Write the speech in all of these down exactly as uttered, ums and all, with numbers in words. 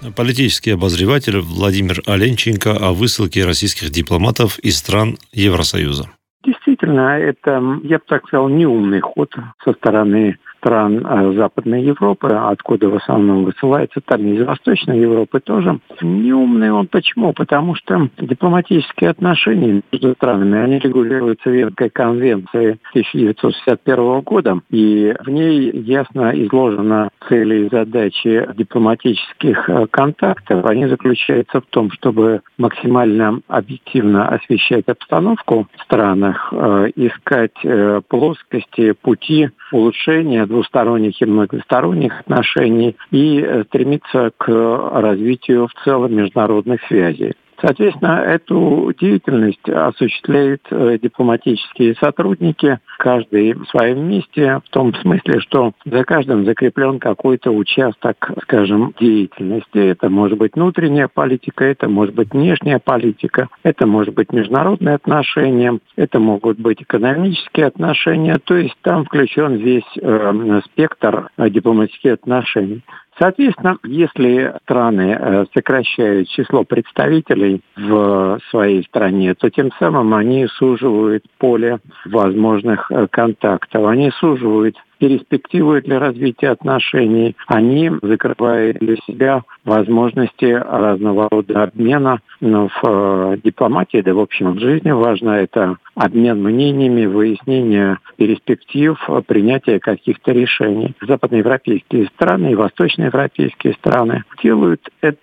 Политический обозреватель Владимир Оленченко о высылке российских дипломатов из стран Евросоюза. Действительно, это, я бы так сказал, неумный ход со стороны стран Западной Европы, откуда в основном высылается, там из Восточной Европы тоже. Неумный он почему? Потому что дипломатические отношения между странами, они регулируются Венской конвенцией тысяча девятьсот шестьдесят первого года, и в ней ясно изложено цели и задачи дипломатических контактов. Они заключаются в том, чтобы максимально объективно освещать обстановку в странах, искать плоскости, пути улучшения двусторонних и многосторонних отношений и стремиться к развитию в целом международных связей. Соответственно, эту деятельность осуществляют дипломатические сотрудники, каждый в своем месте, в том смысле, что за каждым закреплен какой-то участок, скажем, деятельности. Это может быть внутренняя политика, это может быть внешняя политика, это может быть международные отношения, это могут быть экономические отношения, то есть там включен весь э, спектр дипломатических отношений. Соответственно, если страны сокращают число представителей в своей стране, то тем самым они суживают поле возможных контактов, они суживают перспективы для развития отношений, они закрывают для себя возможности разного рода обмена. Но в дипломатии, да в общем в жизни важно это обмен мнениями, выяснение перспектив, принятие каких-то решений. Западноевропейские страны и восточноевропейские страны делают это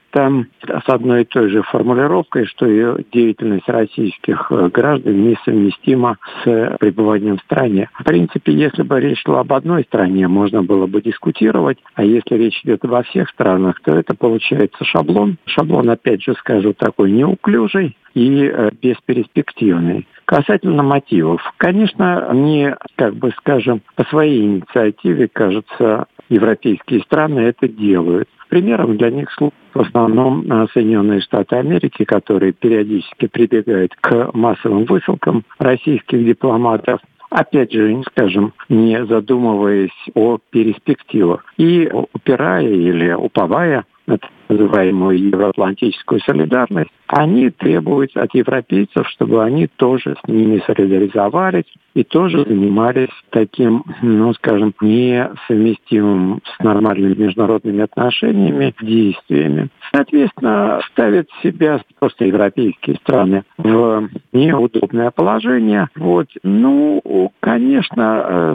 с одной и той же формулировкой, что ее деятельность российских граждан несовместима с пребыванием в стране. В принципе, если бы речь шла об одной стране, можно было бы дискутировать, а если речь идет обо всех странах, то это получается шаблон. Шаблон, опять же скажу, такой неуклюжий и бесперспективный. Касательно мотивов. Конечно, они, как бы скажем, по своей инициативе, кажется, европейские страны это делают. Примером для них служат в основном Соединенные Штаты Америки, которые периодически прибегают к массовым высылкам российских дипломатов. Опять же, скажем, не задумываясь о перспективах. И упирая или уповая на так называемую евроатлантическую солидарность, они требуют от европейцев, чтобы они тоже с ними солидаризовались и тоже занимались таким, ну, скажем, несовместимым с нормальными международными отношениями действиями. Соответственно, ставят себя просто европейские страны в неудобное положение. Вот. Ну, конечно,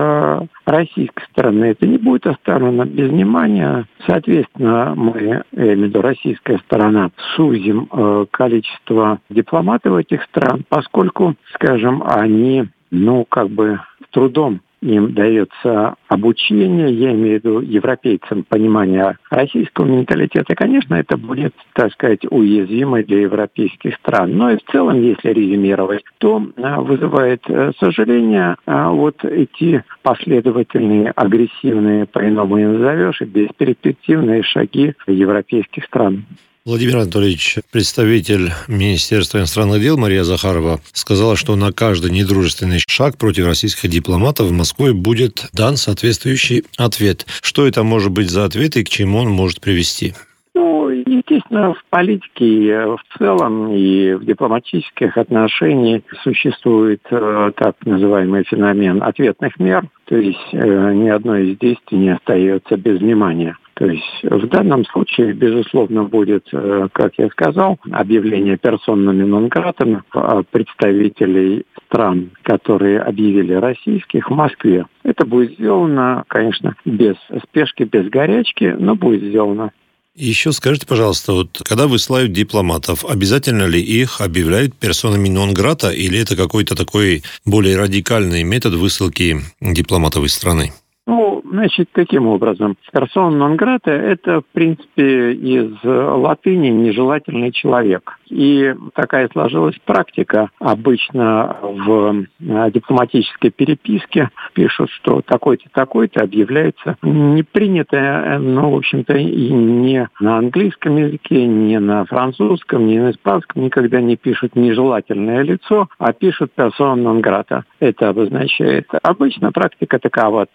с российской стороны это не будет оставлено без внимания. Соответственно, мы, я имею в виду российская сторона, сузим э, количество дипломатов этих стран, поскольку, скажем, они, ну, как бы с трудом им дается обучение, я имею в виду европейцам понимание российского менталитета, конечно, это будет, так сказать, уязвимо для европейских стран. Но и в целом, если резюмировать, то вызывает сожаление вот эти последовательные, агрессивные, по-иному не назовешь, и бесперспективные шаги европейских стран. Владимир Анатольевич, представитель Министерства иностранных дел Мария Захарова сказала, что на каждый недружественный шаг против российских дипломатов в Москве будет дан соответствующий ответ. Что это может быть за ответ и к чему он может привести? Ну, естественно, в политике в целом и в дипломатических отношениях существует э, так называемый феномен ответных мер, то есть э, ни одно из действий не остается без внимания. То есть в данном случае, безусловно, будет, как я сказал, объявление персонами нон-гратами представителей стран, которые объявили российских в Москве. Это будет сделано, конечно, без спешки, без горячки, но будет сделано. Еще скажите, пожалуйста, вот когда высылают дипломатов, обязательно ли их объявляют персонами нон-грата, или это какой-то такой более радикальный метод высылки дипломатов из страны? Ну, значит, каким образом? Персона нон-грата – это, в принципе, из латыни «нежелательный человек». И такая сложилась практика. Обычно в дипломатической переписке пишут, что такой-то, такой-то объявляется. Не принято, ну, в общем-то, и не на английском языке, не на французском, не на испанском никогда не пишут «нежелательное лицо», а пишут «персона нон-грата». Это обозначает. Обычно практика такова. Там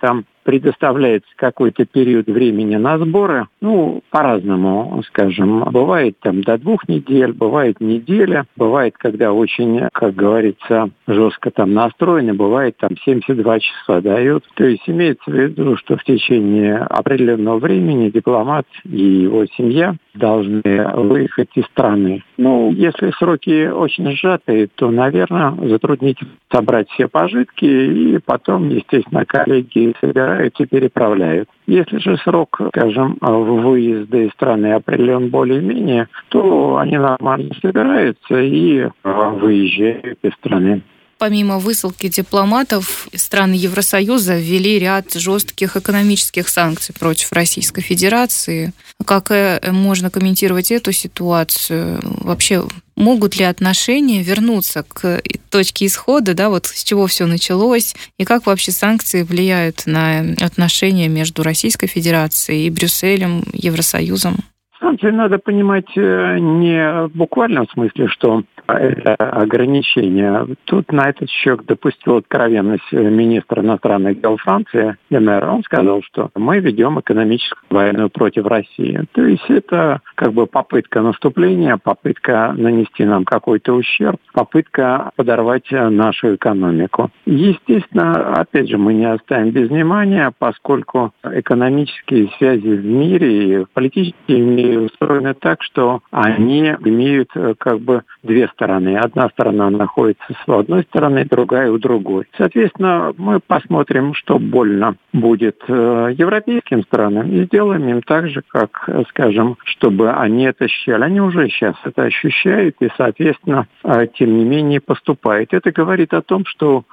предоставляется какой-то период времени на сборы, ну, по-разному, скажем. Бывает там до двух недель, бывает неделя, бывает, когда очень, как говорится, жестко там настроены, бывает там семьдесят два часа дают. То есть имеется в виду, что в течение определенного времени дипломат и его семья должны выехать из страны. Ну, если сроки очень сжатые, то, наверное, затруднительно собрать все пожитки, и потом, естественно, коллеги собирают и переправляют. Если же срок, скажем, выезда из страны определен более-менее, то они нормально собираются и выезжают из страны. Помимо высылки дипломатов, страны Евросоюза ввели ряд жестких экономических санкций против Российской Федерации. Как можно комментировать эту ситуацию? Вообще, могут ли отношения вернуться к точке исхода, да, вот с чего все началось, и как вообще санкции влияют на отношения между Российской Федерацией и Брюсселем, Евросоюзом? Санкции надо понимать не в буквальном смысле, что это ограничение. Тут на этот счет допустил откровенность министр иностранных дел Франции Лемер. Он сказал, что мы ведем экономическую войну против России. То есть это как бы попытка наступления, попытка нанести нам какой-то ущерб, попытка подорвать нашу экономику. Естественно, опять же, мы не оставим без внимания, поскольку экономические связи в мире и политические в мире устроены так, что они имеют как бы две стороны. Одна сторона находится с одной стороны, другая у другой. Соответственно, мы посмотрим, что больно будет европейским странам, и сделаем им так же, как, скажем, чтобы они это ощущали. Они уже сейчас это ощущают, и, соответственно, тем не менее поступают. Это говорит о том, что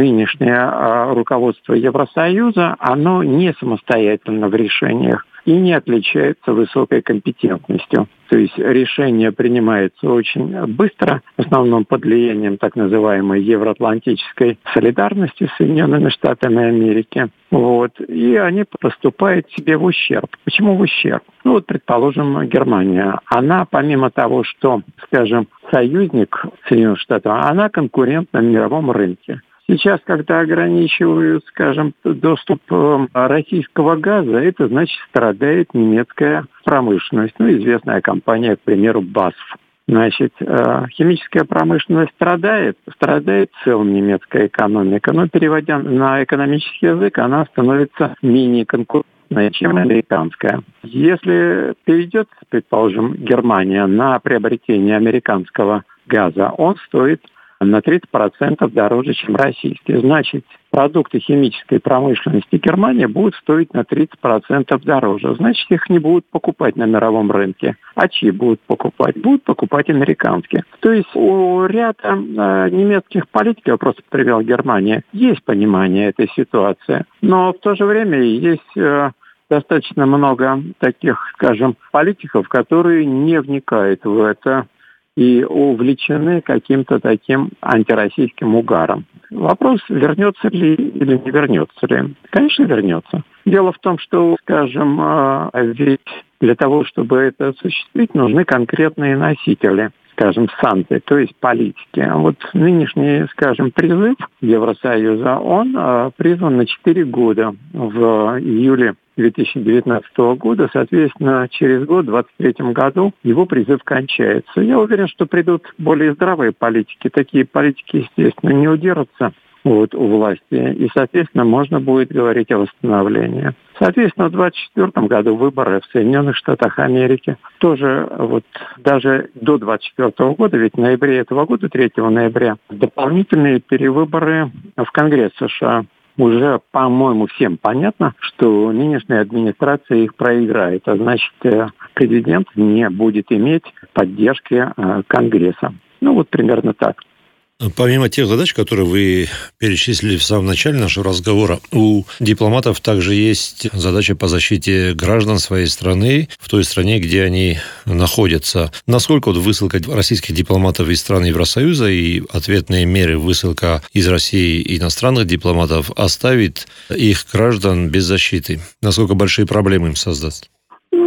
нынешнее руководство Евросоюза, оно не самостоятельно в решениях и не отличается высокой компетентностью. То есть решение принимается очень быстро, в основном под влиянием так называемой евроатлантической солидарности с Соединенными Штатами Америки. Вот. И они поступают себе в ущерб. Почему в ущерб? Ну вот, предположим, Германия. Она, помимо того, что, скажем, союзник Соединенных Штатов, она конкурент на мировом рынке. Сейчас, когда ограничивают, скажем, доступ российского газа, это значит страдает немецкая промышленность. Ну, известная компания, к примеру, бэй эй эс эф. Значит, химическая промышленность страдает, страдает в целом немецкая экономика. Но переводя на экономический язык, она становится менее конкурентной, чем американская. Если перейдет, предположим, Германия на приобретение американского газа, он стоит на тридцать процентов дороже, чем российский. Значит, продукты химической промышленности Германии будут стоить на тридцать процентов дороже. Значит, их не будут покупать на мировом рынке. А чьи будут покупать? Будут покупать американские. То есть у ряда э, немецких политиков, я просто привел Германию, есть понимание этой ситуации. Но в то же время есть э, достаточно много таких, скажем, политиков, которые не вникают в это и увлечены каким-то таким антироссийским угаром. Вопрос, вернется ли или не вернется ли. Конечно, вернется. Дело в том, что, скажем, ведь для того, чтобы это осуществить, нужны конкретные носители, скажем, санкций, то есть политики. Вот нынешний, скажем, призыв Евросоюза, он призван на четыре года. В июле две тысячи девятнадцатого года, соответственно, через год, в двадцать третьем году, его призыв кончается. Я уверен, что придут более здравые политики. Такие политики, естественно, не удержатся вот, у власти, и, соответственно, можно будет говорить о восстановлении. Соответственно, в двадцать четвёртом году выборы в Соединенных Штатах Америки. Тоже вот даже до двадцать четвёртого года, ведь в ноябре этого года, третьего ноября, дополнительные перевыборы в Конгресс США. Уже, по-моему, всем понятно, что нынешняя администрация их проиграет, а значит, президент не будет иметь поддержки Конгресса. Ну, вот примерно так. Помимо тех задач, которые вы перечислили в самом начале нашего разговора, у дипломатов также есть задача по защите граждан своей страны в той стране, где они находятся. Насколько вот высылка российских дипломатов из стран Евросоюза и ответные меры высылка из России иностранных дипломатов оставит их граждан без защиты? Насколько большие проблемы им создаст?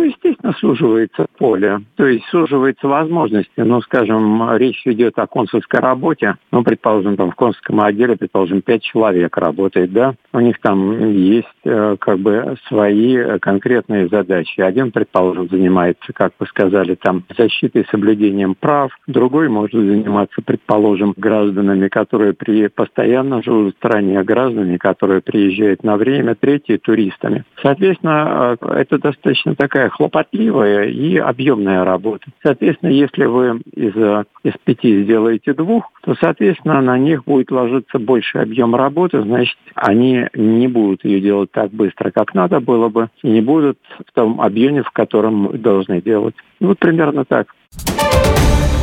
суживается поле, то есть суживаются возможности. Ну, скажем, речь идет о консульской работе. Ну, предположим, там в консульском отделе, предположим, пять человек работает, да. У них там есть э, как бы свои конкретные задачи. Один, предположим, занимается, как вы сказали, там защитой и соблюдением прав. Другой может заниматься, предположим, гражданами, которые при постоянно живут в стране, гражданами, которые приезжают на время. Третий – туристами. Соответственно, это достаточно такая хлопотливая и объемная работа. Соответственно, если вы из, из пяти сделаете двух, то, соответственно, на них будет ложиться больше объем работы, значит, они не будут ее делать так быстро, как надо было бы, и не будут в том объеме, в котором должны делать. Вот примерно так.